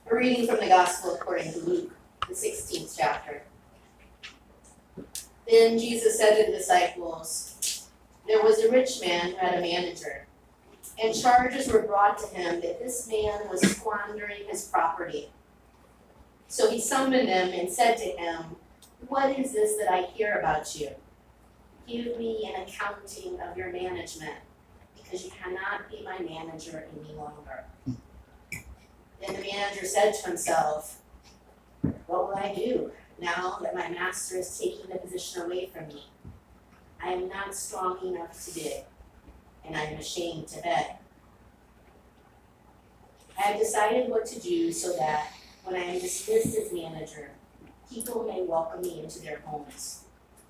A reading from the Gospel according to Luke, the 16th chapter. Then Jesus said to the disciples, "There was a rich man who had a manager, and charges were brought to him that this man was squandering his property. So he summoned him and said to him, 'What is this that I hear about you? Give me an accounting of your management, because you cannot be my manager any longer.' Then the manager said to himself, 'What will I do now that my master is taking the position away from me? I am not strong enough to dig, and I am ashamed to beg. I have decided what to do so that when I am dismissed as manager, people may welcome me into their homes.'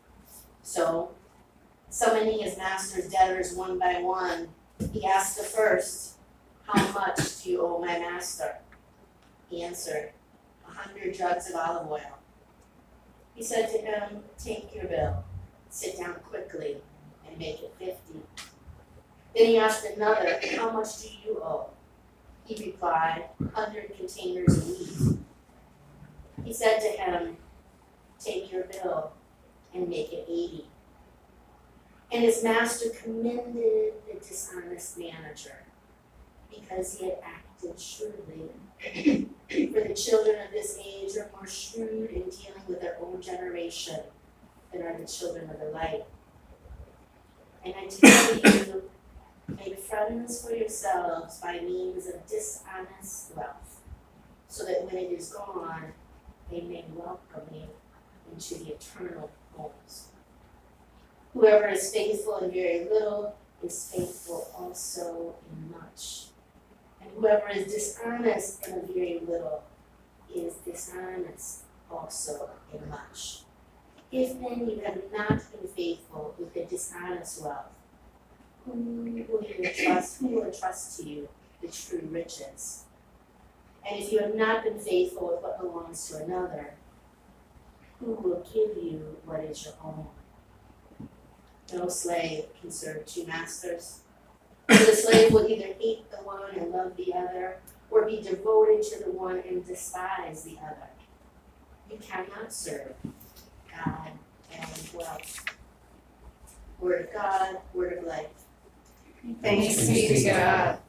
So, summoning his master's debtors one by one, he asked the first, 'How much do you owe my master?' He answered, 100 jugs of olive oil. He said to him, 'Take your bill, sit down quickly, and make it 50. Then he asked another, 'How much do you owe?' He replied, 100 containers of wheat. He said to him, 'Take your bill, and make it 80. And his master commended the dishonest manager, because he had acted shrewdly. For the children of this age are more shrewd in dealing with their own generation than are the children of the light. And I tell you, make friends for yourselves by means of dishonest wealth, so that when it is gone, they may welcome you into the eternal homes. Whoever is faithful in very little is faithful also in much. And whoever is dishonest in a very little is dishonest also in much. If then you have not been faithful with the dishonest wealth, who will entrust to you the true riches? And if you have not been faithful with what belongs to another, who will give you what is your own? No slave can serve two masters. For the slave will either hate the one and love the other, or be devoted to the one and despise the other. You cannot serve God and wealth. Word of God, word of life. Thanks be to God.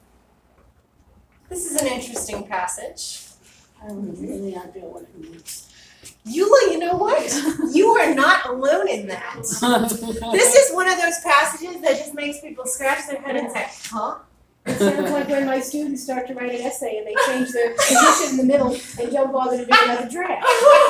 This is an interesting passage. I really not know what it means. Eula, you know what? You are not alone in that. This is one of those passages that just makes people scratch their head and say, huh? It sounds like when my students start to write an essay and they change their position in the middle and don't bother to do another draft.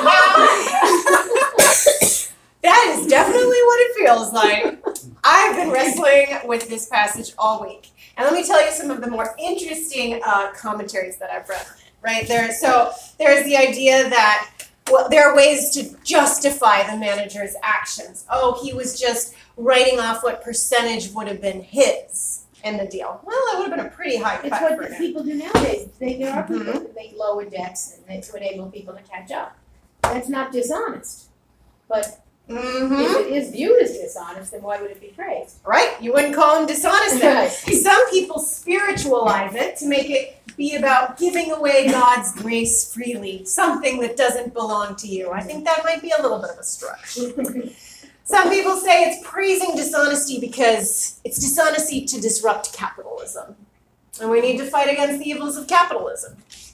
That is definitely what it feels like. I've been wrestling with this passage all week. And let me tell you some of the more interesting commentaries that I've read on it, right? There's the idea that, well, there are ways to justify the manager's actions. Oh, he was just writing off what percentage would have been his in the deal. Well, it would have been a pretty high cut It's for what him. people do nowadays. There are people that make lower debts and to enable people to catch up. That's not dishonest. But if it is viewed as dishonest, then why would it be praised? Right? You wouldn't call him dishonest then. Right. Some people spiritualize it to make it be about giving away God's grace freely, something that doesn't belong to you. I think that might be a little bit of a stretch. Some people say it's praising dishonesty because it's dishonesty to disrupt capitalism. And we need to fight against the evils of capitalism.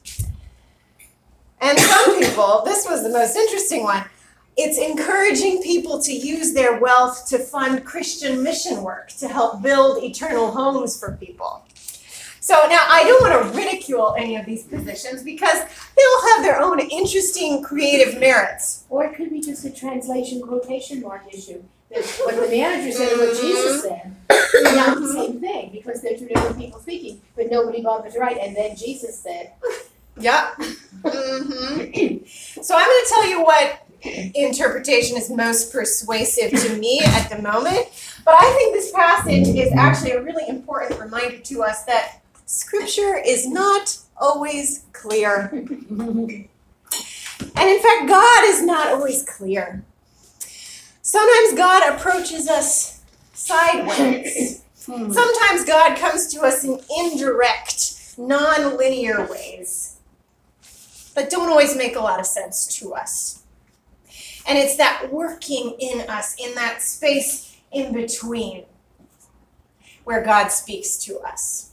And some people, this was the most interesting one, it's encouraging people to use their wealth to fund Christian mission work, to help build eternal homes for people. So now I don't want to ridicule any of these positions because they all have their own interesting creative merits. Or it could be just a translation quotation mark issue. That what the manager said and what Jesus said is not the same thing because they're two different people speaking, but nobody bothered to write. And then Jesus said, Yep. So I'm going to tell you what interpretation is most persuasive to me at the moment. But I think this passage is actually a really important reminder to us that Scripture is not always clear. And in fact, God is not always clear. Sometimes God approaches us sideways. Sometimes God comes to us in indirect, non-linear ways. but don't always make a lot of sense to us. And it's that working in us, in that space in between, where God speaks to us.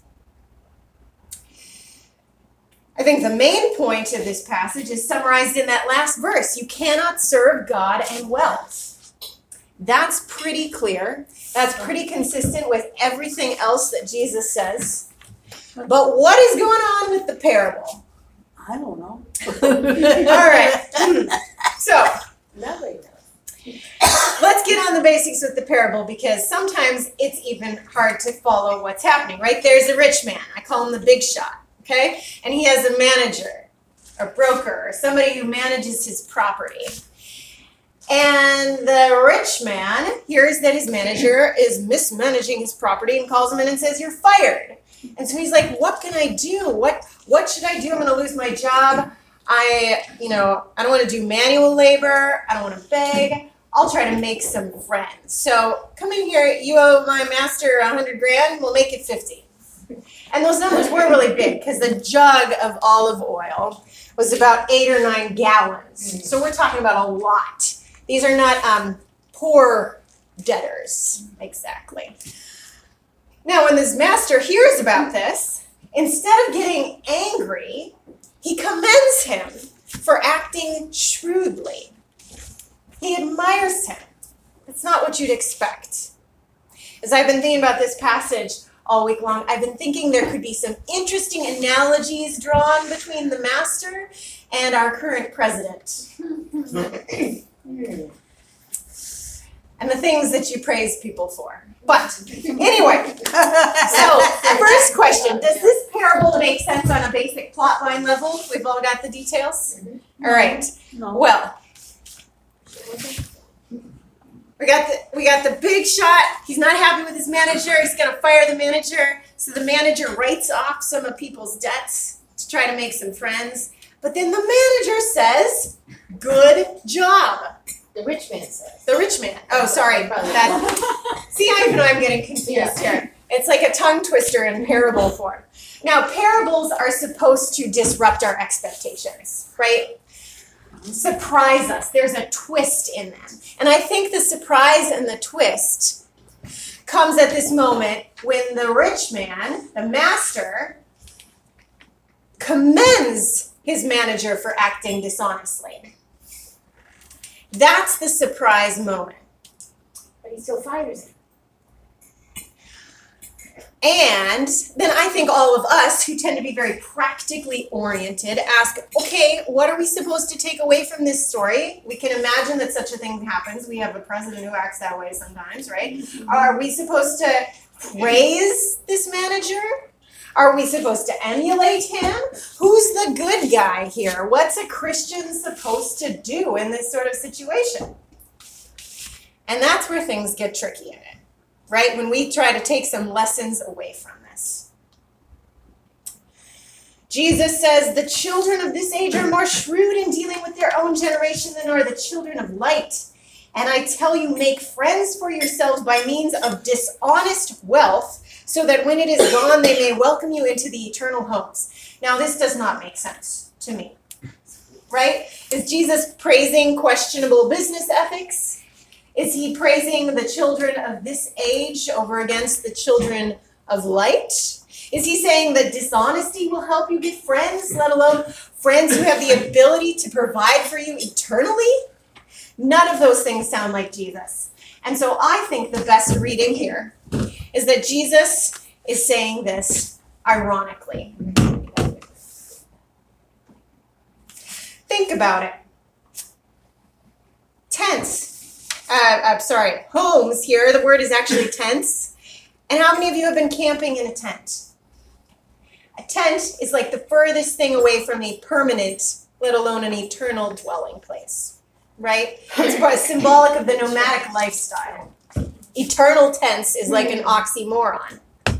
I think the main point of this passage is summarized in that last verse. You cannot serve God and wealth. That's pretty clear. That's pretty consistent with everything else that Jesus says. But what is going on with the parable? I don't know. All right. So, Nobody knows. let's get on the basics with the parable, because sometimes it's even hard to follow what's happening, right? There's a rich man. I call him the big shot, okay? And he has a manager, a broker, or somebody who manages his property. And the rich man hears that his manager is mismanaging his property and calls him in and says, "You're fired." And so he's like, "What can I do? What should I do? I'm going to lose my job. I don't want to do manual labor. I don't want to beg. I'll try to make some friends. So come in here. You owe my master $100,000. We'll make it 50." And those numbers were really big, because the jug of olive oil was about 8 or 9 gallons. So we're talking about a lot. These are not poor debtors, exactly. Now, when this master hears about this, instead of getting angry, he commends him for acting shrewdly. He admires him. That's not what you'd expect. As I've been thinking about this passage all week long, I've been thinking there could be some interesting analogies drawn between the master and our current president. And the things that you praise people for. But anyway, so first question, does this parable make sense on a basic plot line level? We've all got the details? All right. No. Well, we got the big shot. He's not happy with his manager. He's going to fire the manager. So the manager writes off some of people's debts to try to make some friends. But then the manager says, "Good job." The rich man says. The rich man. Oh, sorry. See, even I'm getting confused here. It's like a tongue twister in parable form. Now, parables are supposed to disrupt our expectations, right? Surprise us. There's a twist in them. And I think the surprise and the twist comes at this moment when the rich man, the master, commends his manager for acting dishonestly. That's the surprise moment. But he still fires him. And then I think all of us who tend to be very practically oriented ask, okay, what are we supposed to take away from this story? We can imagine that such a thing happens. We have a president who acts that way sometimes, right? Are we supposed to praise this manager? Are we supposed to emulate him? Who's the good guy here? What's a Christian supposed to do in this sort of situation? And that's where things get tricky in it, right? When we try to take some lessons away from this. Jesus says, "The children of this age are more shrewd in dealing with their own generation than are the children of light. And I tell you, make friends for yourselves by means of dishonest wealth, so that when it is gone, they may welcome you into the eternal homes." Now, this does not make sense to me, right? Is Jesus praising questionable business ethics? Is he praising the children of this age over against the children of light? Is he saying that dishonesty will help you get friends, let alone friends who have the ability to provide for you eternally? None of those things sound like Jesus. And so I think the best reading here is that Jesus is saying this ironically. Think about it. Homes here, the word is actually tents. And how many of you have been camping in a tent? A tent is like the furthest thing away from a permanent, let alone an eternal dwelling place, right? It's symbolic of the nomadic lifestyle. Eternal tents is like an oxymoron.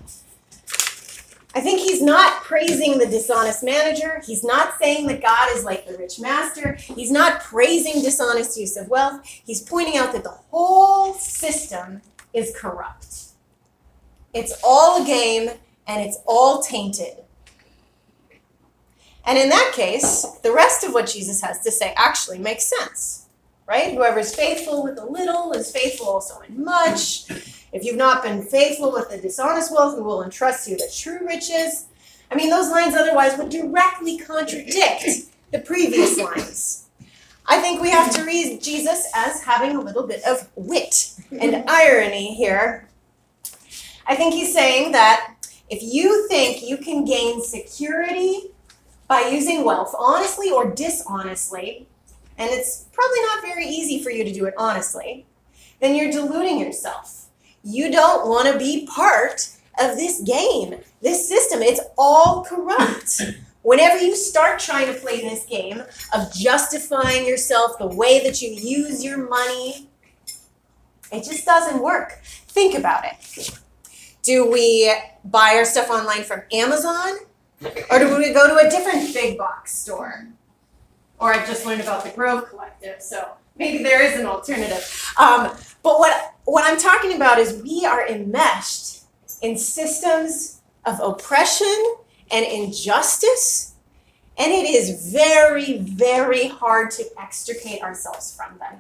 I think he's not praising the dishonest manager. He's not saying that God is like the rich master. He's not praising dishonest use of wealth. He's pointing out that the whole system is corrupt. It's all a game and it's all tainted. And in that case, the rest of what Jesus has to say actually makes sense, right? Whoever's faithful with a little is faithful also in much. If you've not been faithful with the dishonest wealth, we will entrust you the true riches. I mean, those lines otherwise would directly contradict the previous lines. I think we have to read Jesus as having a little bit of wit and irony here. I think he's saying that if you think you can gain security by using wealth honestly or dishonestly, and it's probably not very easy for you to do it honestly, then you're deluding yourself. You don't want to be part of this game, this system. It's all corrupt. Whenever you start trying to play this game of justifying yourself, the way that you use your money, it just doesn't work. Think about it. Do we buy our stuff online from Amazon? Or do we go to a different big box store? Or I just learned about the Grove Collective, so maybe there is an alternative. But what I'm talking about is we are enmeshed in systems of oppression and injustice, and it is very, very hard to extricate ourselves from them.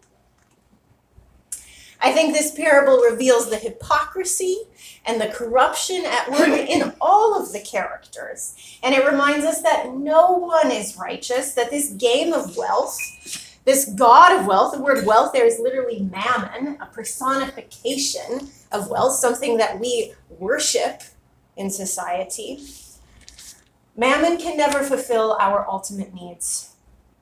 I think this parable reveals the hypocrisy and the corruption at work in all of the characters. And it reminds us that no one is righteous, that this game of wealth, this god of wealth, the word wealth there is literally mammon, a personification of wealth, something that we worship in society. Mammon can never fulfill our ultimate needs.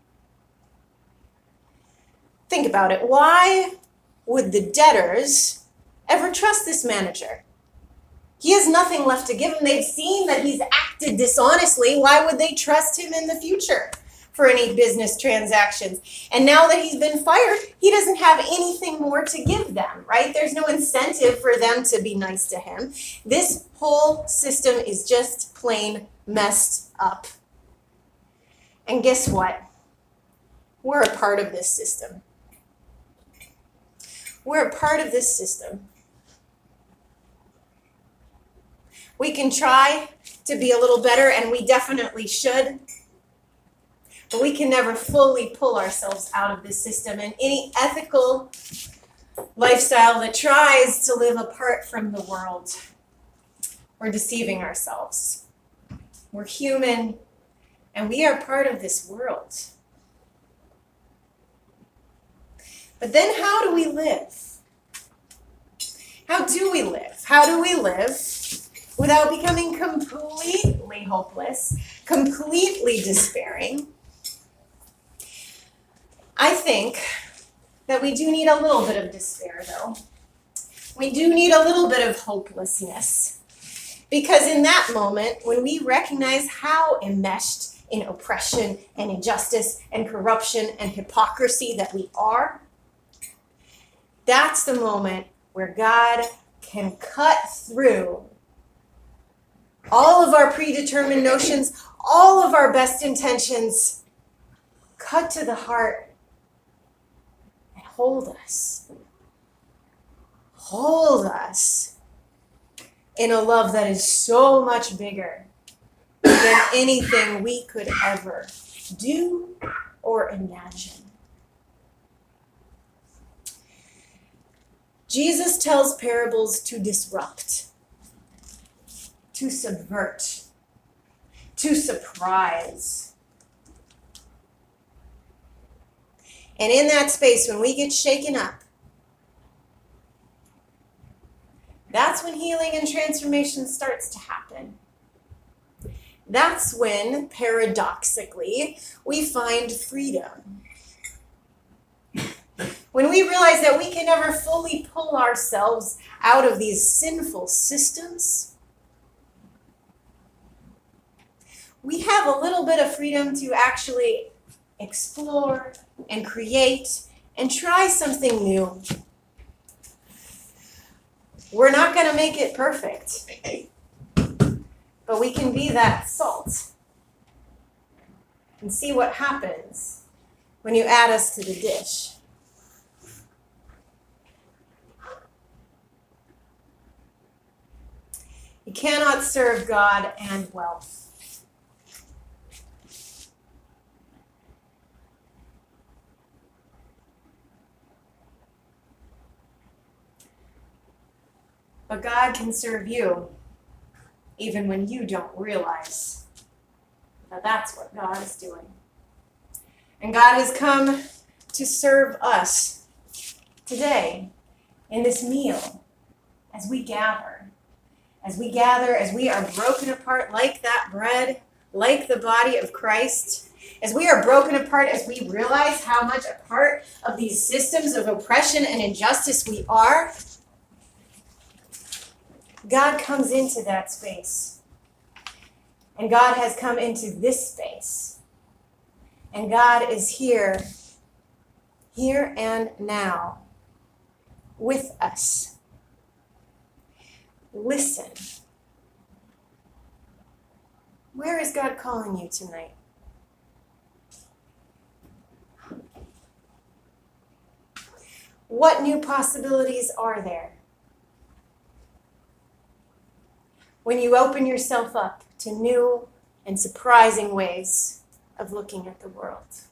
Think about it. Why would the debtors ever trust this manager? He has nothing left to give them. They've seen that he's acted dishonestly. Why would they trust him in the future for any business transactions? And now that he's been fired, he doesn't have anything more to give them, right? There's no incentive for them to be nice to him. This whole system is just plain messed up. And guess what? We're a part of this system. We're a part of this system. We can try to be a little better, and we definitely should. But we can never fully pull ourselves out of this system. And any ethical lifestyle that tries to live apart from the world, we're deceiving ourselves. We're human, and we are part of this world. But then how do we live? How do we live? How do we live without becoming completely hopeless, completely despairing? I think that we do need a little bit of despair, though. We do need a little bit of hopelessness. Because in that moment, when we recognize how enmeshed in oppression and injustice and corruption and hypocrisy that we are, that's the moment where God can cut through all of our predetermined notions, all of our best intentions, cut to the heart and hold us. Hold us in a love that is so much bigger than anything we could ever do or imagine. Jesus tells parables to disrupt, to subvert, to surprise. And in that space, when we get shaken up, that's when healing and transformation starts to happen. That's when, paradoxically, we find freedom. When we realize that we can never fully pull ourselves out of these sinful systems, we have a little bit of freedom to actually explore and create and try something new. We're not going to make it perfect, but we can be that salt and see what happens when you add us to the dish. You cannot serve God and wealth. But God can serve you even when you don't realize that that's what God is doing. And God has come to serve us today in this meal as we gather. As we are broken apart like that bread, like the body of Christ, as we are broken apart, as we realize how much a part of these systems of oppression and injustice we are, God comes into that space. And God has come into this space. And God is here and now, with us. Listen. Where is God calling you tonight? What new possibilities are there when you open yourself up to new and surprising ways of looking at the world?